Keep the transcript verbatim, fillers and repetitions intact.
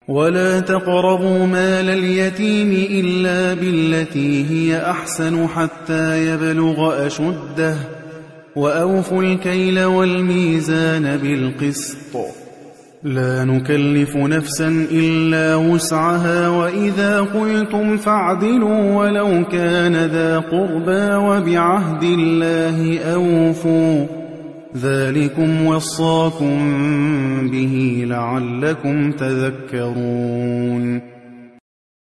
ولا تقربوا مال اليتيم إلا بالتي هي أحسن حتى يبلغ أشده وأوفوا الكيل والميزان بالقسط لا نكلف نفسا إلا وسعها وإذا قلتم فاعدلوا ولو كان ذا قربى وبعهد الله أوفوا ذلكم وصاكم به لعلكم تذكرون